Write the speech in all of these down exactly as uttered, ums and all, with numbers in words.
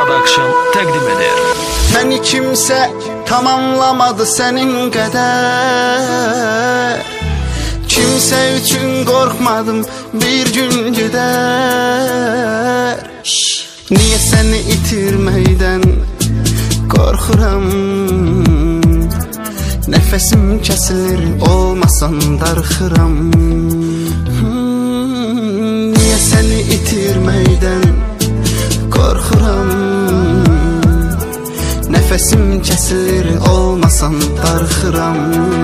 Production təqdim edir. Məni kimsə tamamlamadı sənin qədər. Kimsə üçün qorxmadım, bir gün gedər. Niyə səni itirməkdən qorxuram? Nəfəsim kəsilir, olmasan darxıram. hmm, Niyə səni itirməkdən qorxuram? Nəfəsim kəsilir, olmasan darxıram.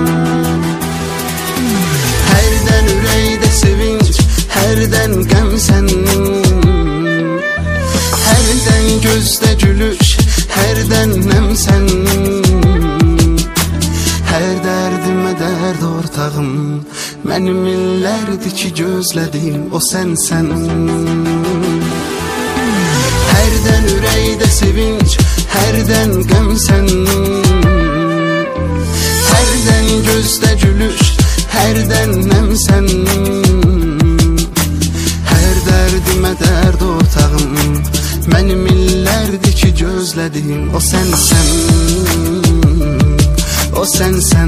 Hərdən ürəkdə sevinç, hərdən qəm sənin. Hərdən gözdə gülüş, hərdən nəm sənin. Hər dərdimə dərd ortağım, mənim illərdir ki gözlədim, o sənsən. Hərdən ürəkdə sevinç, hərdən qəm sənin. Hərdən gözdə gülüş, hərdən nəm sənin. Hər dərdimə dərd ortağım, mənim illərdir ki gözlədim, o sənsən. O sənsən.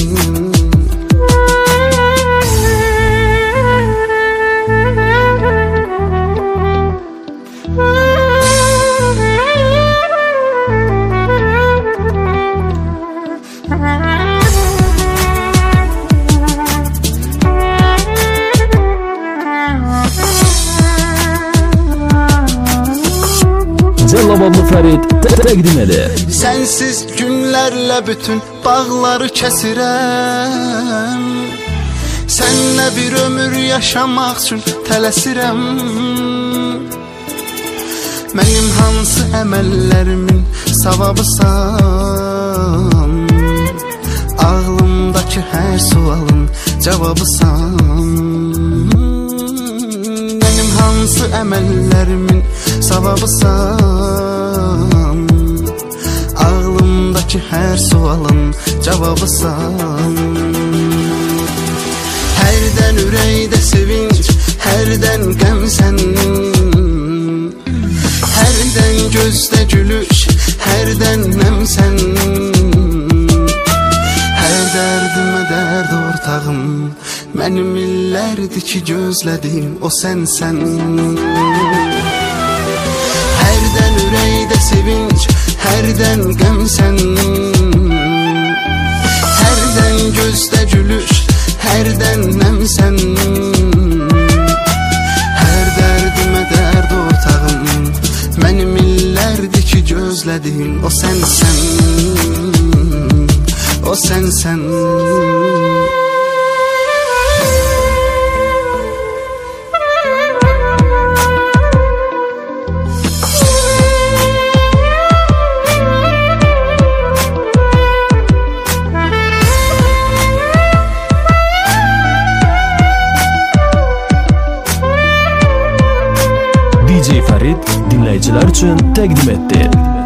Cəllabadlı Fərid təqdim edir. Sənsiz günlərlə bütün bağları kəsirəm. Sənlə bir ömür yaşamaq üçün tələsirəm. Mənim hansı əməllərimin savabısan? Ağlımdakı hər sualın cavabısan. Mənim hansı əməllərimin savabısan? Ağlımdakı hər sualın cavabısan. Hərdən ürəkdə sevinç, hərdən qəm sənin. Hərdən gözdə gülüş, hərdən nəm sənin. Hər dərdimə dərd ortağım, mənim illərdir ki gözlədim, o sənsən. Hərdən ürəkdə sevinç, hərdən qəm sənin. Hərdən gözdə gülüş, hərdən nəm sənin. Hər dərdimə dərd ortağım, mənim illərdir ki gözlədim, o sənsən. O sənsən. D J Fərid dinləyicilər üçün təqdim etdi.